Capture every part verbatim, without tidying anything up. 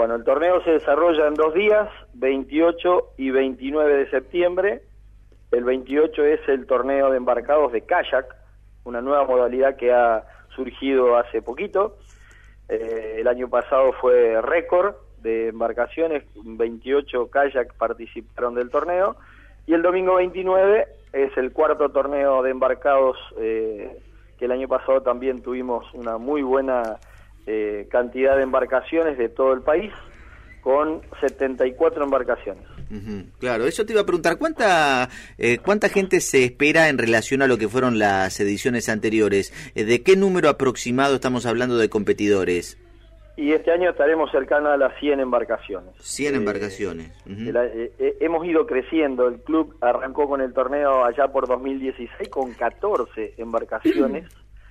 Bueno, el torneo se desarrolla en dos días, veintiocho y veintinueve de septiembre. El veintiocho es el torneo de embarcados de kayak, una nueva modalidad que ha surgido hace poquito. Eh, el año pasado fue récord de embarcaciones, veintiocho kayak participaron del torneo, y el domingo veintinueve es el cuarto torneo de embarcados, eh, que el año pasado también tuvimos una muy buena eh, cantidad de embarcaciones de todo el país, con setenta y cuatro embarcaciones. Uh-huh. Claro, eso te iba a preguntar, ¿cuánta eh, cuánta gente se espera en relación a lo que fueron las ediciones anteriores? Eh, ¿De qué número aproximado estamos hablando de competidores? Y este año estaremos cercanos a las cien embarcaciones. cien eh, embarcaciones. Uh-huh. la, eh, eh, hemos ido creciendo, el club arrancó con el torneo allá por dos mil dieciséis con catorce embarcaciones,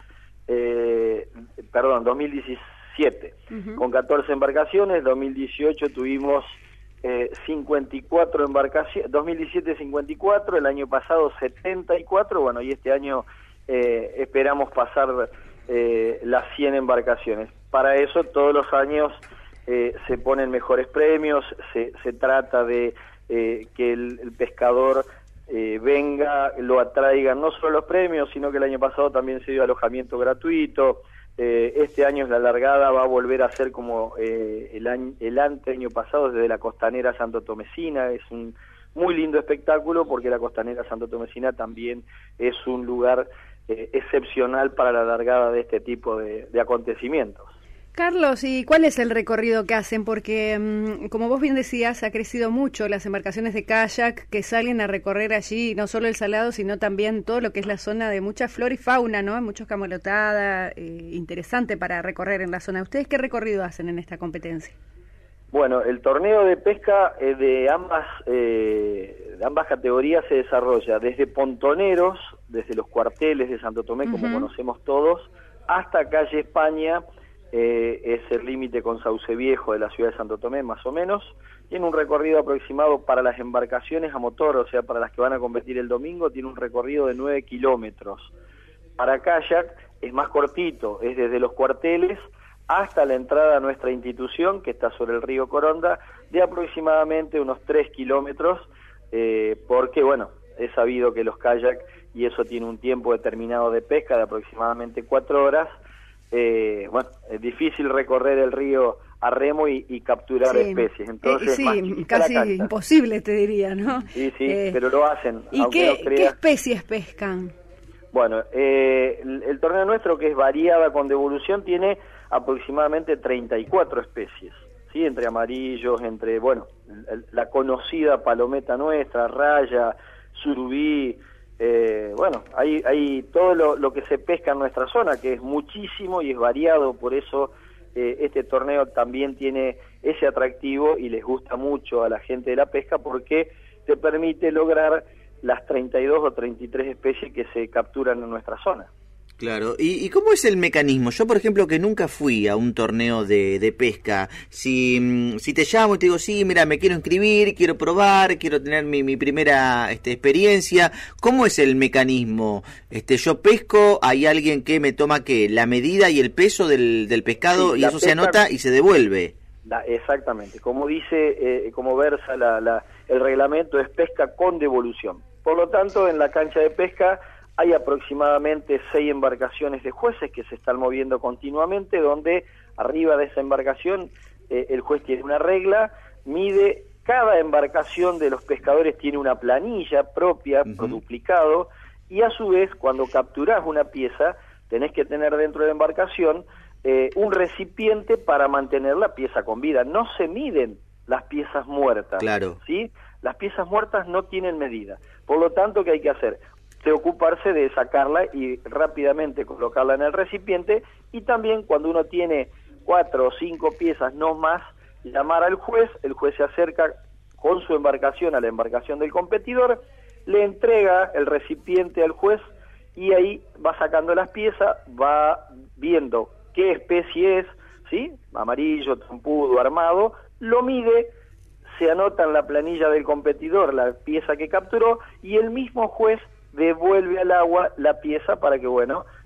eh, perdón, dos mil diecisiete, uh-huh. con catorce embarcaciones, dos mil dieciocho tuvimos eh, cincuenta y cuatro embarcaciones, dos mil diecisiete cincuenta y cuatro, el año pasado setenta y cuatro, bueno, y este año eh, esperamos pasar eh, las cien embarcaciones. Para eso todos los años eh, se ponen mejores premios, se, se trata de eh, que el, el pescador eh, venga, lo atraigan no solo los premios, sino que el año pasado también se dio alojamiento gratuito. Eh, este año la largada va a volver a ser como eh, el, año, el ante año pasado, desde la Costanera Santo Tomecina. Es un muy lindo espectáculo porque la Costanera Santo Tomecina también es un lugar eh, excepcional para la largada de este tipo de, de acontecimientos. Carlos, ¿y cuál es el recorrido que hacen? Porque, mmm, como vos bien decías, ha crecido mucho las embarcaciones de kayak que salen a recorrer allí, no solo el Salado, sino también todo lo que es la zona de mucha flora y fauna, ¿no? Muchos camalotada, eh, interesante para recorrer en la zona. ¿Ustedes qué recorrido hacen en esta competencia? Bueno, el torneo de pesca eh, de ambas eh, de ambas categorías se desarrolla desde pontoneros, desde los cuarteles de Santo Tomé, uh-huh. como conocemos todos, hasta calle España. Eh, es el límite con Sauce Viejo de la ciudad de Santo Tomé, más o menos. Tiene un recorrido aproximado para las embarcaciones a motor, o sea, para las que van a competir el domingo, tiene un recorrido de nueve kilómetros. Para kayak es más cortito, es desde los cuarteles hasta la entrada a nuestra institución, que está sobre el río Coronda, de aproximadamente unos tres kilómetros, eh, porque, bueno, es sabido que los kayak, y eso tiene un tiempo determinado de pesca de aproximadamente cuatro horas, Eh, bueno, es difícil recorrer el río a remo y, y capturar sí. especies, entonces eh, sí, casi imposible te diría, ¿no? Sí, sí, eh, pero lo hacen. ¿Y qué, no qué especies pescan? Bueno, eh, el, el torneo nuestro, que es variada con devolución, tiene aproximadamente treinta y cuatro especies, ¿sí? Entre amarillos, entre, bueno, la conocida palometa nuestra, raya, surubí. Eh, bueno, hay, hay todo lo, lo que se pesca en nuestra zona, que es muchísimo y es variado, por eso eh, este torneo también tiene ese atractivo y les gusta mucho a la gente de la pesca, porque te permite lograr las treinta y dos o treinta y tres especies que se capturan en nuestra zona. Claro, ¿Y, ¿y cómo es el mecanismo? Yo, por ejemplo, que nunca fui a un torneo de, de pesca, si, si te llamo y te digo, sí, mira, me quiero inscribir, quiero probar, quiero tener mi, mi primera este, experiencia, ¿cómo es el mecanismo? Este, yo pesco, hay alguien que me toma, ¿qué? La medida y el peso del, del pescado, sí, y eso pesca, se anota y se devuelve. La, exactamente, como dice, eh, como versa la, la, el reglamento, es pesca con devolución. Por lo tanto, en la cancha de pesca hay aproximadamente seis embarcaciones de jueces que se están moviendo continuamente, donde arriba de esa embarcación eh, el juez tiene una regla, mide, cada embarcación de los pescadores tiene una planilla propia, uh-huh. por duplicado, y a su vez, cuando capturás una pieza, tenés que tener dentro de la embarcación eh, un recipiente para mantener la pieza con vida. No se miden las piezas muertas, claro. ¿sí? Las piezas muertas no tienen medida. Por lo tanto, ¿qué hay que hacer? De ocuparse de sacarla y rápidamente colocarla en el recipiente, y también cuando uno tiene cuatro o cinco piezas, no más, llamar al juez, el juez se acerca con su embarcación a la embarcación del competidor, le entrega el recipiente al juez y ahí va sacando las piezas, va viendo qué especie es, ¿sí? Amarillo, trompudo, armado, lo mide, se anota en la planilla del competidor la pieza que capturó y el mismo juez devuelve al agua la pieza para que, bueno,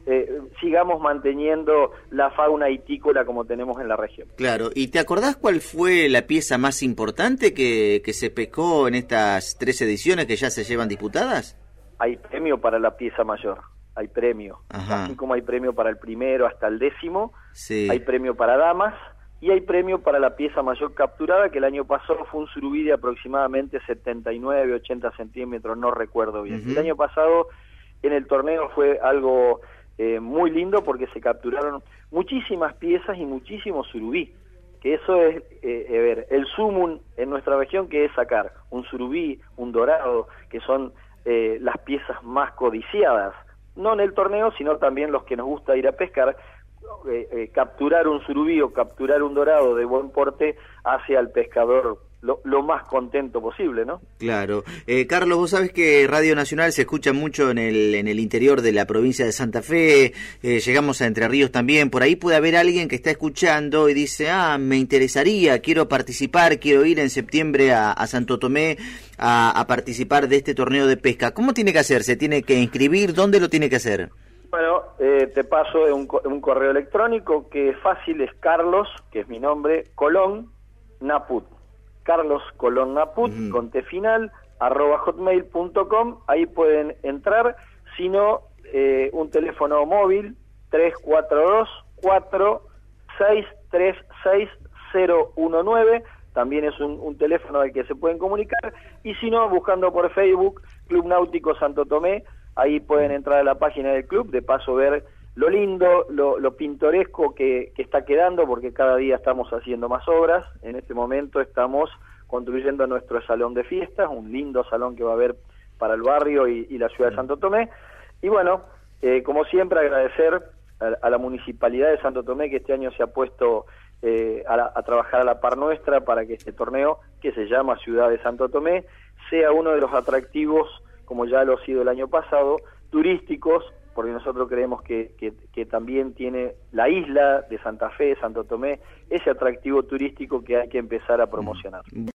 eh, sigamos manteniendo la fauna hitícola como tenemos en la región. Claro, ¿y te acordás cuál fue la pieza más importante que, que se pescó en estas tres ediciones que ya se llevan disputadas? Hay premio para la pieza mayor, hay premio. Ajá. Así como hay premio para el primero hasta el décimo, sí. Hay premio para damas y hay premio para la pieza mayor capturada, que el año pasado fue un surubí de aproximadamente setenta y nueve, ochenta centímetros, no recuerdo bien. Uh-huh. El año pasado en el torneo fue algo eh, muy lindo porque se capturaron muchísimas piezas y muchísimos surubí, que eso es, eh, eh, ver, el sumum en nuestra región, que es sacar un surubí, un dorado, que son eh, las piezas más codiciadas, no en el torneo, sino también los que nos gusta ir a pescar. Eh, eh, capturar un surubí o capturar un dorado de buen porte hace al pescador lo, lo más contento posible, ¿no? Claro. Eh, Carlos, vos sabés que Radio Nacional se escucha mucho en el en el interior de la provincia de Santa Fe, eh, llegamos a Entre Ríos también, por ahí puede haber alguien que está escuchando y dice, ah, me interesaría, quiero participar, quiero ir en septiembre a, a Santo Tomé a, a participar de este torneo de pesca. ¿Cómo tiene que hacer? ¿Se tiene que inscribir? ¿Dónde lo tiene que hacer? Bueno, eh, te paso un, un correo electrónico que es fácil, es Carlos, que es mi nombre, Colón Naput. Carlos Colón Naput, uh-huh. con T final, arroba hotmail punto com. Ahí pueden entrar, si no, eh, un teléfono móvil, tres cuatro dos, cuatro seis tres seis cero uno nueve. También es un, un teléfono al que se pueden comunicar. Y si no, buscando por Facebook, Club Náutico Santo Tomé, ahí pueden entrar a la página del club, de paso ver lo lindo, lo, lo pintoresco que, que está quedando, porque cada día estamos haciendo más obras. En este momento estamos construyendo nuestro salón de fiestas, un lindo salón que va a haber para el barrio y, y la ciudad de Santo Tomé. Y bueno, eh, como siempre, agradecer a, a la Municipalidad de Santo Tomé, que este año se ha puesto eh, a, la, a trabajar a la par nuestra para que este torneo, que se llama Ciudad de Santo Tomé, sea uno de los atractivos, como ya lo ha sido el año pasado, turísticos, porque nosotros creemos que, que, que también tiene la isla de Santa Fe, Santo Tomé, ese atractivo turístico que hay que empezar a promocionar.